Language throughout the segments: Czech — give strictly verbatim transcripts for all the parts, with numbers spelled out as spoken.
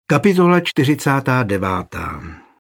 Kapitola čtyřicátá devátá.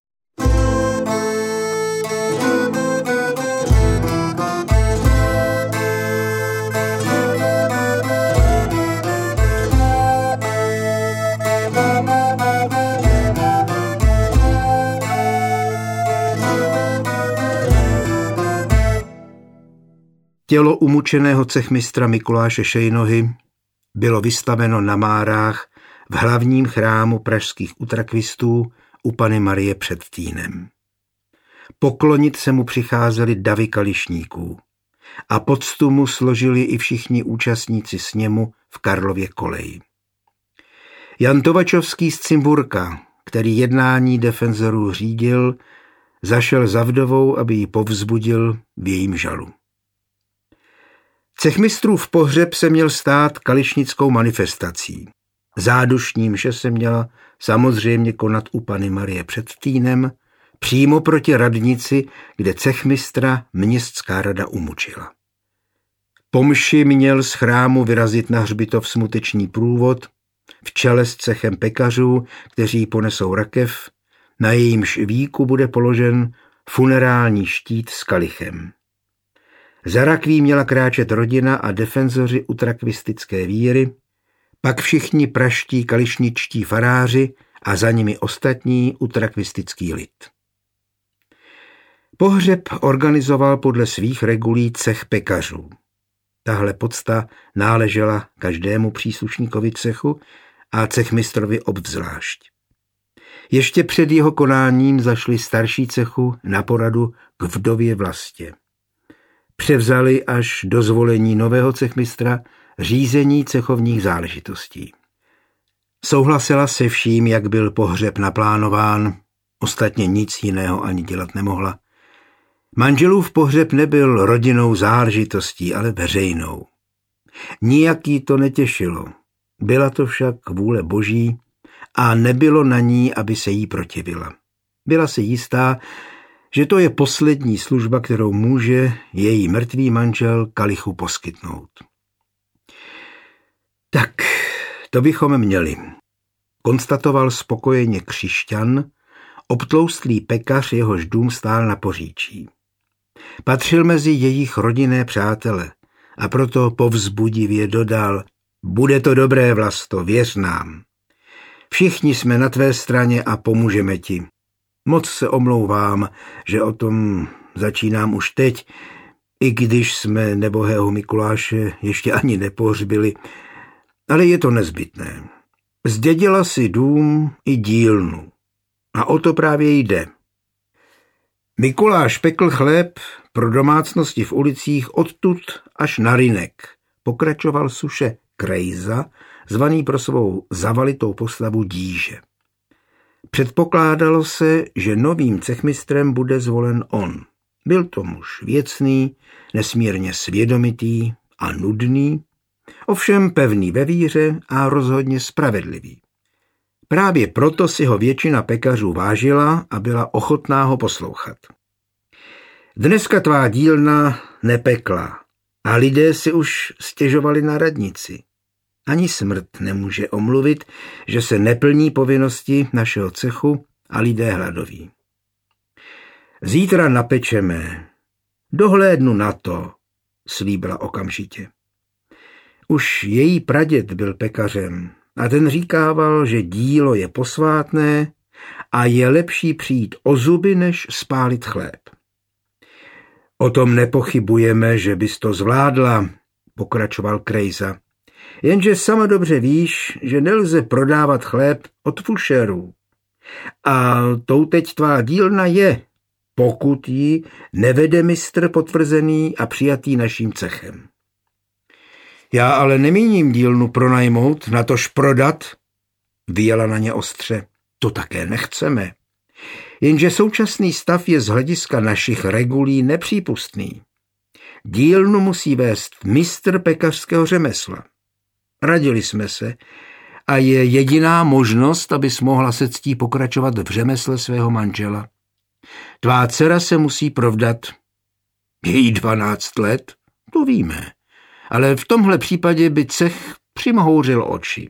Tělo umučeného cechmistra Mikuláše Šejnohy bylo vystaveno na Márách v hlavním chrámu pražských utrakvistů u Panny Marie před Týnem. Poklonit se mu přicházeli davy kališníků a poctu mu složili i všichni účastníci sněmu v Karlově Koleji. Jan Tovačovský z Cimburka, který jednání defenzorů řídil, zašel za vdovou, aby ji povzbudil v jejím žalu. Cechmistrův pohřeb se měl stát kališnickou manifestací. Zádušní mše se měla samozřejmě konat u Panny Marie před Týnem, přímo proti radnici, kde cechmistra městská rada umučila. Po mši měl z chrámu vyrazit na hřbitov smutečný průvod v čele s cechem pekařů, kteří ponesou rakev, na jejímž víku bude položen funerální štít s kalichem. Za rakví měla kráčet rodina a defenzoři utrakvistické víry, pak všichni praští kališničtí faráři a za nimi ostatní utrakvistický lid. Pohřeb organizoval podle svých regulí cech pekařů. Tahle pocta náležela každému příslušníkovi cechu a cechmistrovi obzvlášť. Ještě před jeho konáním zašli starší cechu na poradu k vdově Vlastě. Převzali až do zvolení nového cechmistra řízení cechovních záležitostí. Souhlasila se vším, jak byl pohřeb naplánován, ostatně nic jiného ani dělat nemohla. Manželův pohřeb nebyl rodinnou záležitostí, ale veřejnou. Nijak jí to netěšilo. Byla to však vůle Boží a nebylo na ní, aby se jí protivila. Byla si jistá, že to je poslední služba, kterou může její mrtvý manžel kalichu poskytnout. Tak, to bychom měli, konstatoval spokojeně křišťan, obtloustlý pekař, jehož dům stál na Poříčí. Patřil mezi jejich rodinné přátele a proto povzbudivě dodal: bude to dobré, Vlasto, věř nám. Všichni jsme na tvé straně a pomůžeme ti. Moc se omlouvám, že o tom začínám už teď, i když jsme nebohého Mikuláše ještě ani nepohřbili, ale je to nezbytné. Zdědila si dům i dílnu a o to právě jde. Mikuláš pekl chléb pro domácnosti v ulicích odtud až na Rynek, pokračoval Suše Krejza, zvaný pro svou zavalitou postavu Díže. Předpokládalo se, že novým cechmistrem bude zvolen on. Byl to muž věcný, nesmírně svědomitý a nudný, ovšem pevný ve víře a rozhodně spravedlivý. Právě proto si ho většina pekařů vážila a byla ochotná ho poslouchat. Dneska tvá dílna nepekla a lidé si už stěžovali na radnici. Ani smrt nemůže omluvit, že se neplní povinnosti našeho cechu a lidé hladoví. Zítra napečeme. Dohlédnu na to, slíbila okamžitě. Už její praděd byl pekařem a ten říkával, že dílo je posvátné a je lepší přijít o zuby, než spálit chléb. O tom nepochybujeme, že bys to zvládla, pokračoval Krejza. Jenže sama dobře víš, že nelze prodávat chléb od fušerů. A tou teď tvá dílna je, pokud ji nevede mistr potvrzený a přijatý naším cechem. Já ale nemíním dílnu pronajmout, natož prodat, vyjela na ně ostře. To také nechceme. Jenže současný stav je z hlediska našich regulí nepřípustný. Dílnu musí vést mistr pekařského řemesla. Radili jsme se a je jediná možnost, abys mohla se ctí pokračovat v řemesle svého manžela. Tvá dcera se musí provdat. Její dvanáct let, to víme, ale v tomhle případě by cech přimhouřil oči.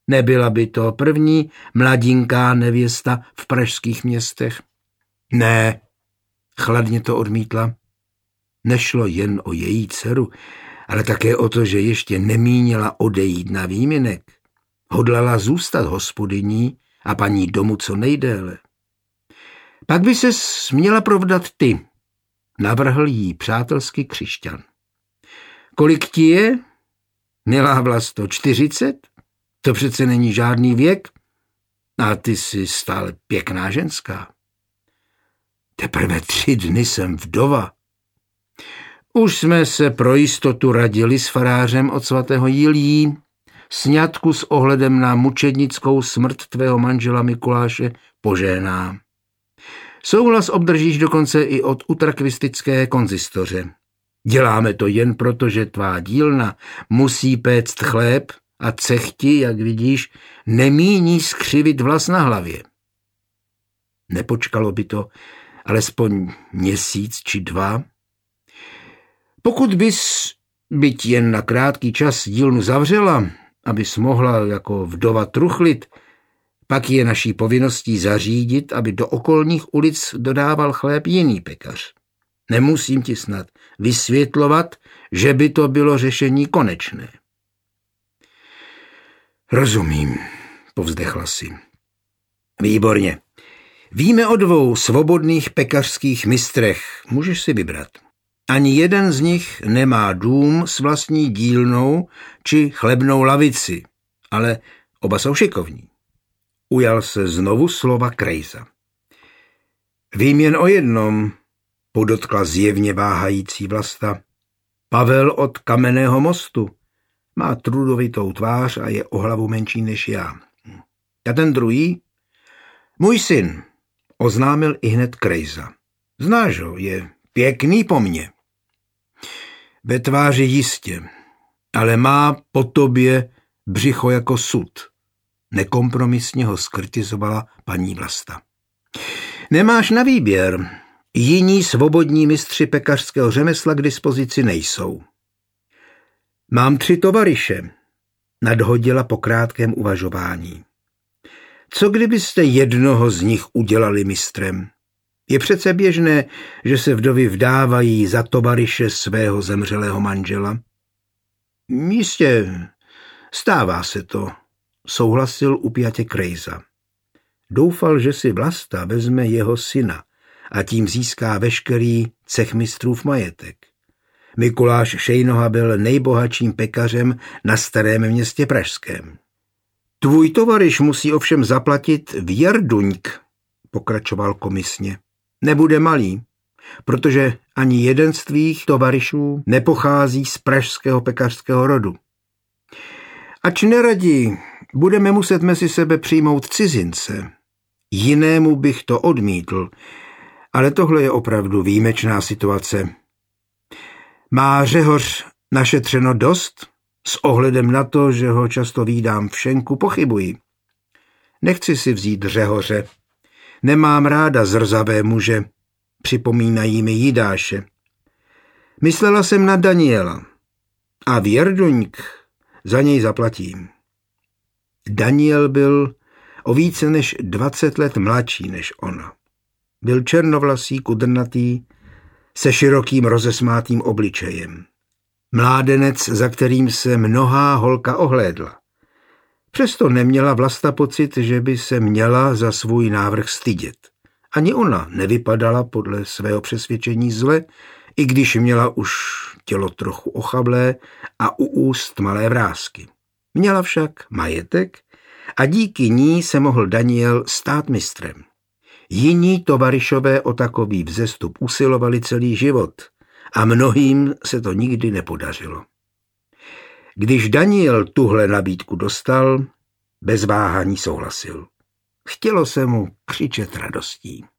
Nebyla by to první mladinká nevěsta v pražských městech? Ne, chladně to odmítla. Nešlo jen o její dceru, ale také o to, že ještě nemínila odejít na výměnek. Hodlala zůstat hospodyní a paní domu co nejdéle. Pak by se směla provdat ty, navrhl jí přátelsky křišťan. Kolik ti je? Milá Vlasto, čtyřicet? To přece není žádný věk. A ty jsi stále pěkná ženská. Teprve tři dny jsem vdova. Už jsme se pro jistotu radili s farářem od svatého Jiljí, sňatku s ohledem na mučednickou smrt tvého manžela Mikuláše požehnám. Souhlas obdržíš dokonce i od utrakvistické konzistoře. Děláme to jen proto, že tvá dílna musí péct chléb a cechti, jak vidíš, nemíní skřivit vlas na hlavě. Nepočkalo by to alespoň měsíc či dva? Pokud bys, byť jen na krátký čas, dílnu zavřela, abys mohla jako vdova truchlit, pak je naší povinností zařídit, aby do okolních ulic dodával chléb jiný pekař. Nemusím ti snad vysvětlovat, že by to bylo řešení konečné. Rozumím, povzdechla si. Výborně. Víme o dvou svobodných pekařských mistrech. Můžeš si vybrat. Ani jeden z nich nemá dům s vlastní dílnou či chlebnou lavici, ale oba jsou šikovní. Ujal se znovu slova Krejza. Vím jen o jednom, podotkla zjevně váhající Vlasta. Pavel od Kamenného mostu. Má trudovitou tvář a je o hlavu menší než já. A ten druhý? Můj syn, oznámil ihned Krejza. Znáš ho, je pěkný po mně. Ve tváři jistě, ale má po tobě břicho jako sud. Nekompromisně ho skritizovala paní Vlasta. Nemáš na výběr. Jiní svobodní mistři pekařského řemesla k dispozici nejsou. Mám tři tovaryše, nadhodila po krátkém uvažování. Co kdybyste jednoho z nich udělali mistrem? Je přece běžné, že se vdovy vdávají za tovaryše svého zemřelého manžela. Jistě, stává se to, souhlasil upjatě Krejza. Doufal, že si Vlasta vezme jeho syna a tím získá veškerý cechmistrův majetek. Mikuláš Šejnoha byl nejbohatším pekařem na Starém Městě pražském. Tvůj tovaryš musí ovšem zaplatit věrduňk, pokračoval komisně. Nebude malý, protože ani jeden z tvých tovaryšů nepochází z pražského pekařského rodu. Ač neradi, budeme muset mezi sebe přijmout cizince. Jinému bych to odmítl, ale tohle je opravdu výjimečná situace. Má Řehoř našetřeno dost? S ohledem na to, že ho často vídám v šenku, pochybuji. Nechci si vzít Řehoře. Nemám ráda zrzavé muže, připomínají mi Jidáše. Myslela jsem na Daniela a věrduňk za něj zaplatím. Daniel byl o více než dvacet let mladší než ona. Byl černovlasý, kudrnatý, se širokým rozesmátým obličejem. Mládenec, za kterým se mnohá holka ohlédla. Přesto neměla Vlasta pocit, že by se měla za svůj návrh stydět. Ani ona nevypadala podle svého přesvědčení zle, i když měla už tělo trochu ochablé a u úst malé vrásky. Měla však majetek a díky ní se mohl Daniel stát mistrem. Jiní tovaryšové o takový vzestup usilovali celý život a mnohým se to nikdy nepodařilo. Když Daniel tuhle nabídku dostal, bez váhání souhlasil. Chtělo se mu křičet radostí.